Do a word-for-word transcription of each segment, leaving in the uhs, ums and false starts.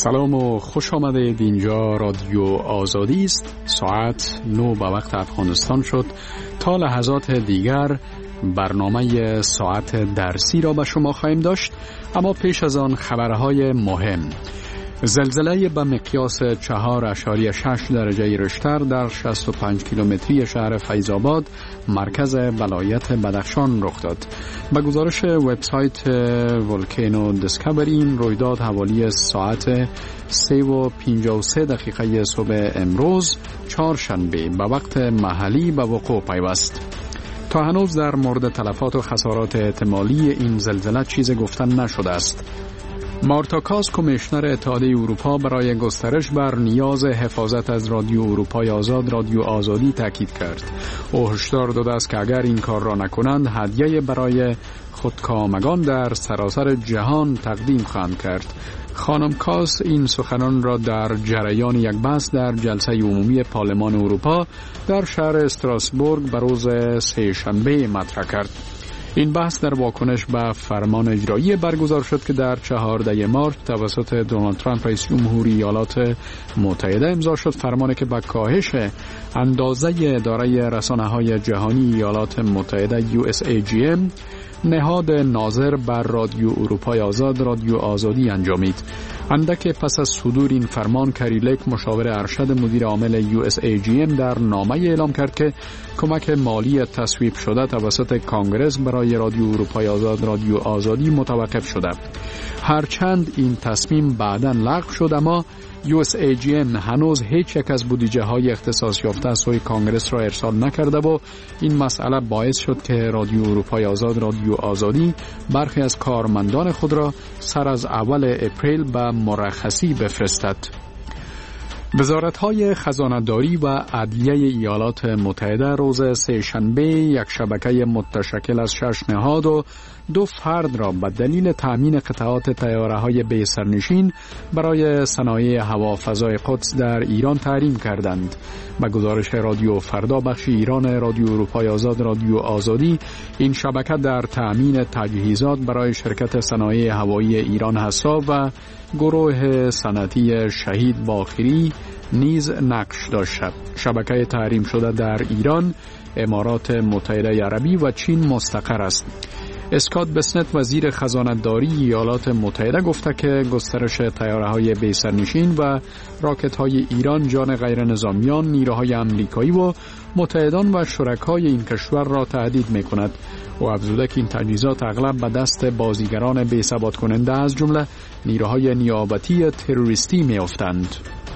سلام و خوش آمدید. اینجا رادیو آزادی است. ساعت نو به وقت افغانستان شد. تا لحظات دیگر برنامه ساعت درسی را به شما خواهیم داشت، اما پیش از آن خبرهای مهم. زلزله به مقیاس چهار اشاریه شش درجه ریشتر در شصت و پنج کیلومتری شهر فیض‌آباد مرکز ولایت بدخشان رخ داد. به گزارش وبسایت ولکانو دیسکاوری این رویداد حوالی ساعت سه و پنجاه و سه دقیقه صبح امروز چهارشنبه به وقت محلی به وقوع پیوست. تا هنوز در مورد تلفات و خسارات احتمالی این زلزله چیزی گفتن نشده است. مارتا کاس کمیشنر اتحادیه اروپا برای گسترش بر نیاز حفاظت از رادیو اروپای آزاد رادیو آزادی تاکید کرد. او هشدار داده است که اگر این کار را نکنند هدیه برای خودکامگان در سراسر جهان تقدیم خواهند کرد. خانم کاس این سخنان را در جریان یک بحث در جلسه عمومی پارلمان اروپا در شهر استراسبورگ به روز سه شنبه مطرح کرد. این بحث در واکنش به فرمان اجرایی برگزار شد که در چهاردهم مارس توسط دونالد ترامپ رئیس جمهوری ایالات متحده امضا شد. فرمانی که به کاهش اندازه اداره رسانه‌های جهانی ایالات متحده یو اس ای جی ام نهاد ناظر بر رادیو اروپای آزاد رادیو آزادی انجامید. اندک پس از صدور این فرمان، کری لیک مشاور ارشد مدیر عامل یو اس ای جی ام در نامه اعلام کرد که کمک مالی تصویب شده توسط کانگرس برای رادیو اروپای آزاد رادیو آزادی متوقف شده. هرچند این تصمیم بعداً لغو شد، اما یو اس ای جی ام هنوز هیچ یک از بودجه های اختصاص یافته از سوی کانگرس را ارسال نکرده و این مسئله باعث شد که رادیو اروپای آزاد رادیو آزادی برخی از کارمندان خود را سر از اول اپریل به مرخصی بفرستد. وزارت‌های خزانه‌داری و عدلیه ایالات متحده روز سه شنبه یک شبکه متشکل از شش نهاد و دو فرد را به دلیل تأمین قطعات طیاره‌های بی سرنشین برای صنایع هوافضای قدس در ایران تحریم کردند. به گزارش رادیو فردا بخش ایران رادیو اروپای آزاد رادیو آزادی، این شبکه در تأمین تجهیزات برای شرکت صنایع هوایی ایران حساب و گروه صنعتی شهید باقری نیز نقش داشت. شبکه تحریم شده در ایران، امارات متحده عربی و چین مستقر است. اسکات بسنت وزیر خزانه‌داری ایالات متحده گفته که گسترش طیاره‌های بی سرنشین و راکت‌های ایران جان غیر نظامیان، نیروهای امریکایی و متحدان و شرکای این کشور را تهدید می‌کند. و افزوده که این تجهیزات اغلب به دست بازیگران بی ثبات کننده از جمله نیروهای نیابتی تروریستی می‌افتند.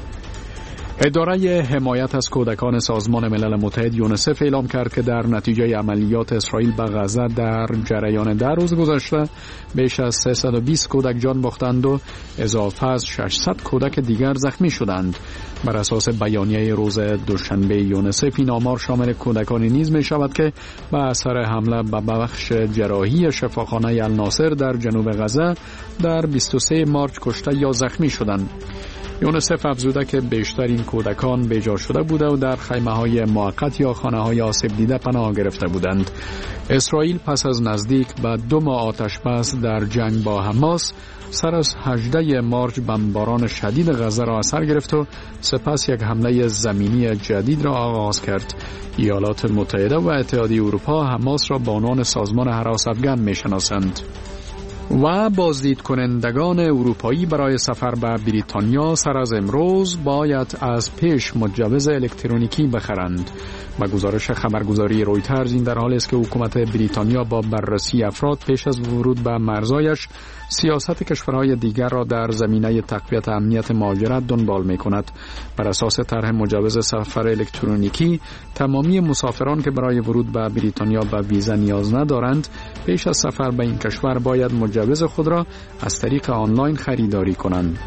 اداره حمایت از کودکان سازمان ملل متحد یونیسف اعلام کرد که در نتیجه عملیات اسرائیل به غزه در جریان ده روز گذشته بیش از سیصد و بیست کودک جان باختند و اضافه از ششصد کودک دیگر زخمی شدند. بر اساس بیانیه روز دوشنبه یونیسف این آمار شامل کودکانی نیز می شود که به اثر حمله به بخش جراحی شفاخانه الناصر در جنوب غزه در بیست و سه مارس کشته یا زخمی شدند. یونیسف افزوده که بیشتر این کودکان بیجا شده بوده و در خیمه‌های موقت یا خانه‌های آسیب دیده پناه گرفته بودند. اسرائیل پس از نزدیک به دو ماه آتش بس در جنگ با حماس سر از هجدهم مارس بمباران شدید غزه را اثر گرفت و سپس یک حمله زمینی جدید را آغاز کرد. ایالات متحده و اتحادیه اروپا حماس را به عنوان سازمان هراستگرد می‌شناسند. و بازدید کنندگان اروپایی برای سفر به بریتانیا سر از امروز باید از پیش مجوز الکترونیکی بخرند. با گزارش خبرگزاری رویترز این در حالی است که حکومت بریتانیا با بررسی افراد پیش از ورود به مرزایش سیاست کشورهای دیگر را در زمینه تقویت امنیت مهاجرت دنبال می کند. بر اساس طرح مجوز سفر الکترونیکی، تمامی مسافران که برای ورود به بریتانیا به ویزا نیاز ندارند پیش از سفر به این کشور باید مجوز خود را از طریق آنلاین خریداری کنند.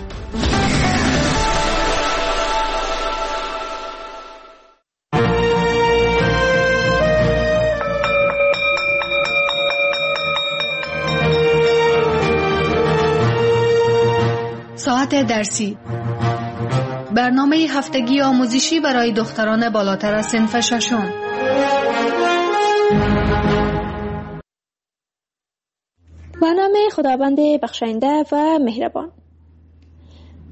ساعت درسی، برنامه هفتگی آموزشی برای دختران بالاتر از صنف ششم. به نام خداوند بخشاینده و مهربان.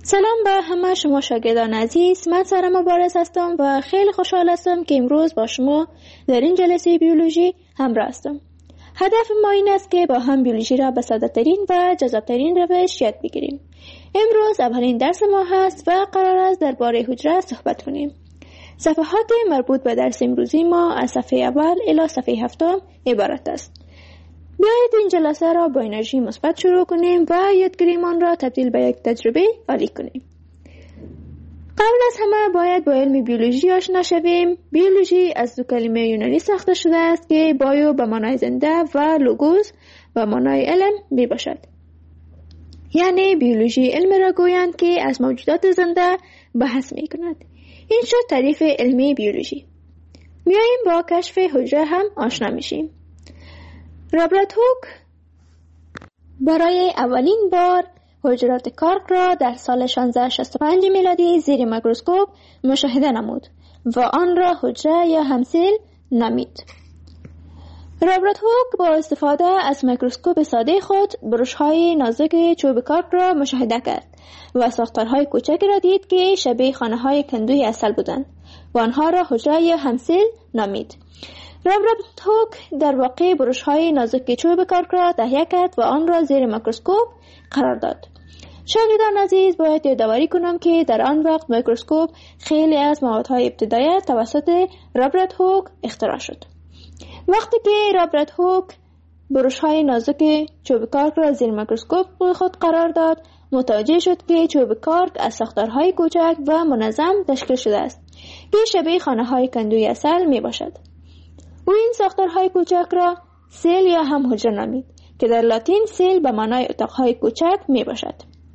سلام به همه شما شاگردان عزیز. من سارا مبارز هستم و خیلی خوشحال هستم که امروز با شما در این جلسه بیولوژی همراه هستم. هدف ما این است که با هم بیولوژی را به ساده‌ترین و جذاب‌ترین روش یاد بگیریم. امروز اولین درس ما هست و قرار است درباره حجره صحبت کنیم. صفحات مربوط به درس امروزی ما از صفحه اول الی صفحه هفتم عبارت است. بیایید این جلسه را با انرژی مثبت شروع کنیم و یادگیریمان را تبدیل به یک تجربه عالی کنیم. قبل از همه باید با علم بیولوژی آشنا شویم. بیولوژی از دو کلمه یونانی ساخته شده است که بایو به معنای زنده و لوگوس به معنای علم می باشد. یعنی بیولوژی علم را گویند که از موجودات زنده بحث می کند. این شد تعریف علمی بیولوژی. میاییم با کشف حجره هم آشنا میشیم. رابرت هوک برای اولین بار حجرات کارک را در سال شانزده شصت و پنج میلادی زیر میکروسکوپ مشاهده نمود و آن را حجره یا همسیل نامید. رابرت هوک با استفاده از میکروسکوپ ساده خود برش‌های نازک چوب کارک را مشاهده کرد و ساختارهای کوچکی را دید که شبیه خانه‌های کندوی عسل بودند و آنها را حجره یا همسیل نامید. رابرت هوک در واقع برش‌های نازک چوب کارک را تهیه کرد و آن را زیر میکروسکوپ قرار داد. شاگردان عزیز، باید یادآوری کنم که در آن وقت میکروسکوپ خیلی از موادهای ابتدایی توسط رابرت هوک اختراع شد. وقتی که رابرت هوک برش‌های نازک چوب کارک را زیر میکروسکوپ خود قرار داد، متوجه شد که چوب کارک از ساختارهای کوچک و منظم تشکیل شده است که شبیه خانه‌های کندوی عسل می باشد. او این ساختارهای کوچک را سیل یا هم حجره نامید که در لاتین سیل به معنای اتاقهای کوچک می باشد.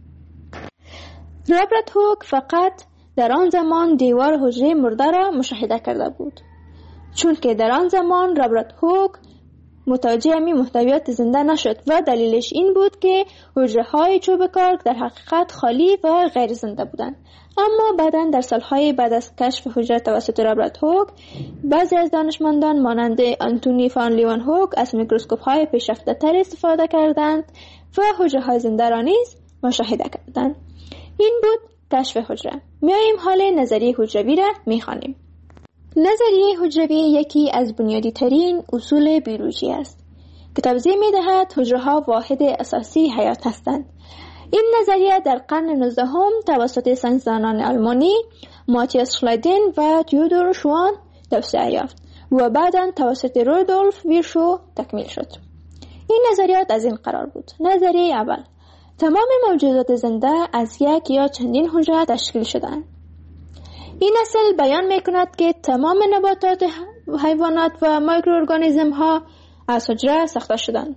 رابرت هوک فقط در آن زمان دیوار حجره مرده را مشاهده کرده بود، چون که در آن زمان رابرت هوک متوجه می محتویات زنده نشد و دلیلش این بود که حجره های چوب کارک در حقیقت خالی و غیر زنده بودند. اما بعداً در سالهای بعد از کشف حجره توسط رابرت هوک، بعضی از دانشمندان مانند آنتونی فان لیون هوک از میکروسکوپ های پیشرفته تر استفاده کردند و حجره های زنده را نیز مشاهده کردند. این بود کشف حجره. میاییم حال نظریه حجروی را میخوانیم. نظریه حجروی یکی از بنیادی ترین اصول بیولوژی است که توضیح می دهد حجره ها واحد اساسی حیات هستند. این نظریه در قرن نوزدهم توسط ساینسدانان آلمانی ماتیاس شلایدن و تیودور شوان توسعه یافت و بعداً توسط رودولف ویرشو تکمیل شد. این نظریات از این قرار بود: نظریه اول، تمام موجودات زنده از یک یا چندین حجره تشکیل شده‌اند. این اصل بیان می‌کند که تمام نباتات، حیوانات و مایکروارگانیسم ها از حجره ساخته شدند.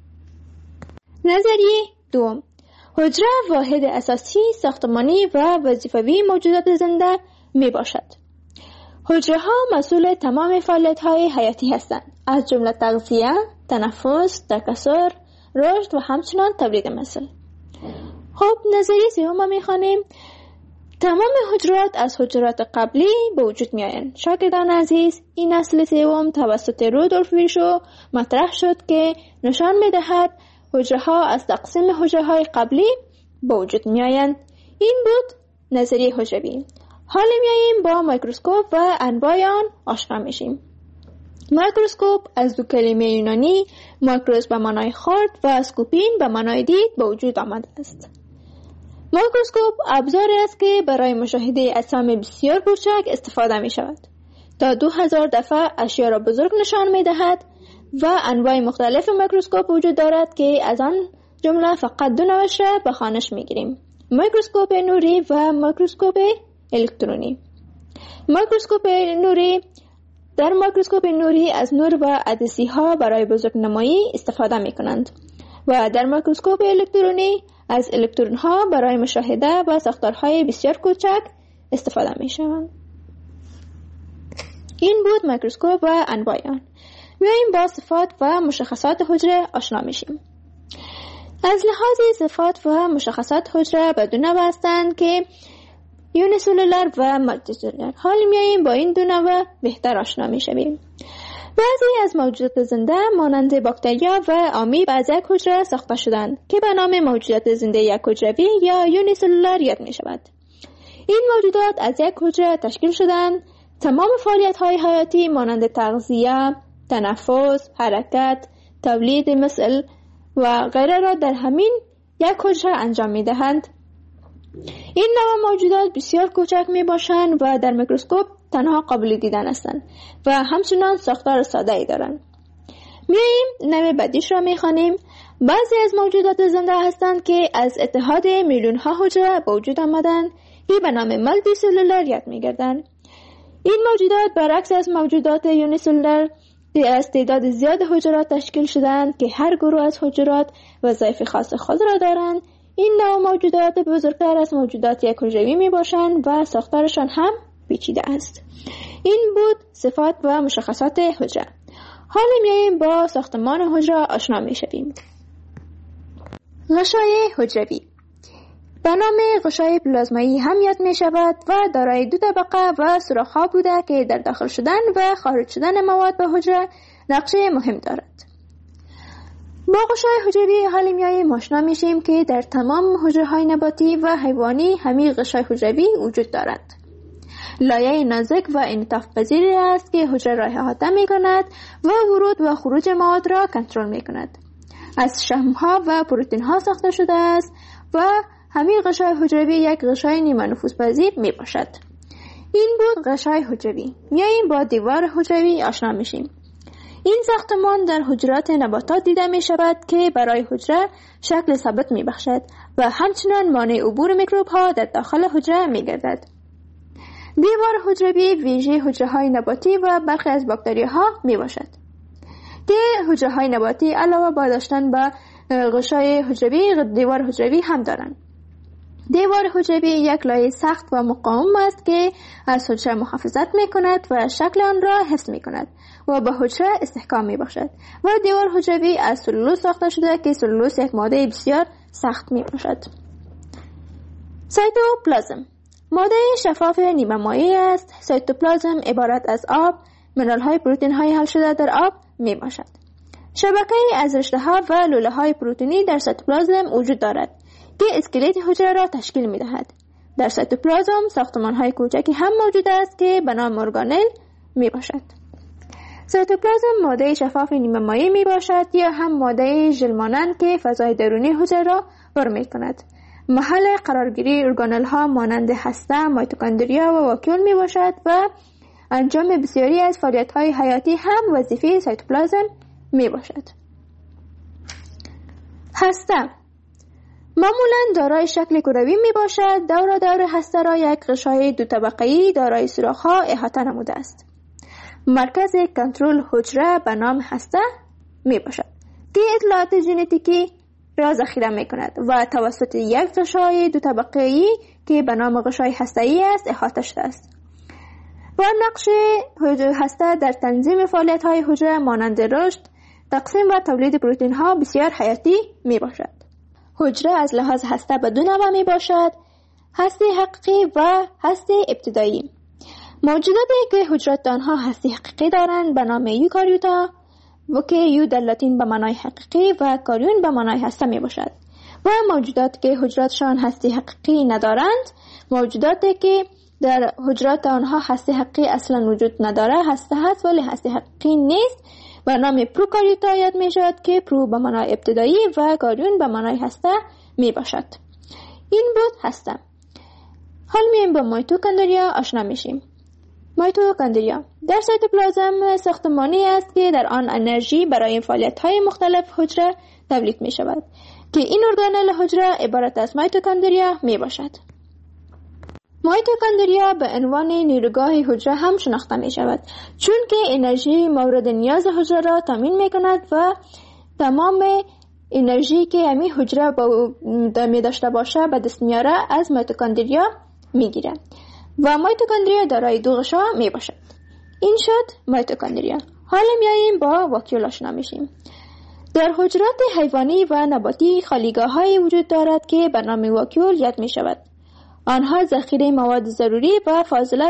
نظریه دوم، حجره واحد اساسی ساختمانی و وظیفوی موجودات زنده می باشد. حجره ها مسئول تمام فعالیت های حیاتی هستند، از جمله تغذیه، تنفس، تکثر، رشد و همچنان تولید مثل. خب نظریه سوم می خوانیم: تمام حجرات از حجرات قبلی به وجود می آیند. شاگردان عزیز، این اصل سوم توسط رودولف ویرشو مطرح شد که نشان می دهد حجره ها از تقسیم حجره های قبلی به وجود می آیند. این بود نظریه حجروی. حالا می آییم با میکروسکوپ و انواع آن آشنا میشیم. میکروسکوپ از دو کلمه یونانی مایکروس به معنای خرد و سکوپین به معنای دید به وجود آمده است. میکروسکوپ ابزاری است که برای مشاهده اجسام بسیار کوچک استفاده می شود. تا دو هزار دفعه اشیا را بزرگ نشان می دهد و انواع مختلف میکروسکوپ وجود دارد که از آن جمله فقط دو نوعش را به خوانش می گیریم: میکروسکوپ نوری و میکروسکوپ الکترونی. میکروسکوپ نوری در میکروسکوپ نوری از نور و عدسی ها برای بزرگنمایی استفاده می کنند و در میکروسکوپ الکترونی از الکترون ها برای مشاهده و ساختارهای بسیار کوچک استفاده می شوند. این بود میکروسکوپ و انواع آن. میاییم با صفات و مشخصات حجره آشنا میشیم. از لحاظ صفات و مشخصات حجره به دو نوع هستند که یونیسلولر و مولتیسلولر. حال میاییم با این دو نوع بهتر آشنا میشویم. بعضی از موجودات زنده مانند باکتریا و آمیب از یک حجره ساخته شدند که به نام موجودات زنده یک حجروی یا یونیسلولار یاد می شود. این موجودات از یک حجره تشکیل شدند. تمام فعالیت‌های حیاتی مانند تغذیه، تنفس، حرکت، تولید مثل و غیره را در همین یک حجره انجام می دهند. این نوع موجودات بسیار کوچک می باشند و در میکروسکوپ تنها قابل دیدن هستند و همچنان ساختار ساده ای دارند. میاییم نوع بعدیش را می خوانیم. بعضی از موجودات زنده هستند که از اتحاد میلیون ها حجره به وجود آمدند که به نام مولتی سلولار یاد می گردند. این موجودات برعکس از موجودات یونیسلولار از تعداد زیاد حجرات تشکیل شدند که هر گروه از حجرات وظایف خاص خود را دارند. این نوع موجودات بزرگتر از موجودات یک حجروی می باشند و ساختارشان هم پیچیده است. این بود صفات و مشخصات حجره. حالا میاییم با ساختمان حجره آشنا می شویم. غشای حجروی به نام غشای پلازمایی هم یاد می شود و دارای دو طبقه و سوراخ‌ها بوده که در داخل شدن و خارج شدن مواد به حجره نقشه مهم دارد. با غشای حجروی حالی میاییم آشنا میشیم که در تمام حجره‌های نباتی و حیوانی همین غشای حجروی وجود دارد. لایه نازک و انعطاف پذیری است که حجره را احاطه می کند و ورود و خروج مواد را کنترل می کند. از شحم‌ها و پروتئین‌ها ساخته شده است و همین غشای حجروی یک غشای نیمه نفوذپذیر می باشد. این بود غشای حجروی. میاییم با دیوار حجروی آشنا میشیم. این ساختمان در حجرات نباتات دیده می شود که برای حجره شکل ثابت می بخشد و همچنان مانع عبور میکروب ها در داخل حجره می گردد. دیوار حجروی ویژه حجره های نباتی و برخی از باکتری ها می باشد. که حجره های نباتی علاوه بر داشتن به غشای حجروی دیوار حجروی هم دارند. دیوار حجروی یک لایه سخت و مقاوم است که از حجره محافظت می کند و شکل آن را حفظ می کند و به حجره استحکام می باشد و دیوار حجروی از سلولوز ساخته شده که سلولوز یک ماده بسیار سخت می باشد. سایتوپلازم ماده شفاف نیمه مایع است. سایتوپلازم عبارت از آب، منرال های پروتئین های حل شده در آب می باشد. شبکه از رشته ها و لوله های پروتئینی در سایتوپلازم وجود دارد که اسکلت حجره را تشکیل می دهد. در سایتوپلازم ساختمان های کوچکی هم موجود است که به نام ارگانل می باشد. سایتوپلازم ماده شفاف نیمه مایع می باشد یا هم ماده ژل مانند که فضای درونی حجره را پر می کند. محل قرارگیری ارگانل ها مانند هسته، میتوکندریا و واکیول می باشد و انجام بسیاری از فعالیت های حیاتی هم وظیفه سایتوپلازم می باشد. هسته معمولاً دارای شکل کروی می باشد. دور دور هسته را یک غشای دو طبقه‌ای دارای سوراخ‌ها احاطه نموده است. مرکز کنترل حجره به نام هسته می باشد که اطلاعات ژنتیکی را ذخیره می کند و توسط یک غشای دو طبقه‌ای که به نام غشای هسته‌ای است احاطه شده است. و نقش هسته در تنظیم فعالیت‌های حجره مانند رشد، تقسیم و تولید پروتئین‌ها بسیار حیاتی می باشد. حجره از لحاظ هسته به دو نوع می باشد: هسته حقیقی و هسته ابتدایی. موجوداتی که حجرات آنها هسته حقیقی دارند به نام یوکاریوتا و که یو در لاتین به معنای حقیقی و کاریون به معنای هسته می باشد. و موجوداتی که حجراتشان هسته حقیقی ندارند، موجوداتی که در حجرات آنها هسته حقیقی اصلا وجود نداره، هسته هست ولی هسته حقیقی نیست، به نام پروکاریوتا یاد می شود که پرو به معنای ابتدایی و کاریون به معنای هسته می باشد. این بود هسته. حال میایم با میتوکندریا آشنا میشیم. میتوکندریا در سایتوپلازم ساختمانی است که در آن انرژی برای فعالیت‌های مختلف حجره تولید می شود که این ارگانل حجره عبارت از میتوکندریا می باشد. میتوکندریا به عنوان نیروگاه حجره هم شناخته می شود چون که انرژی مورد نیاز حجره را تامین می کند و تمام انرژی که همین حجره می داشته باشه به دست میاره از میتوکندریا می گیره و میتوکندریا دارای دو غشا می باشد. این شد میتوکندریا. حالا میاییم با واکیول آشنا میشیم. در حجرات حیوانی و نباتی خالیگاه‌هایی وجود دارد که به نام واکیول یاد می شود. آنها ذخیره مواد ضروری و فاضله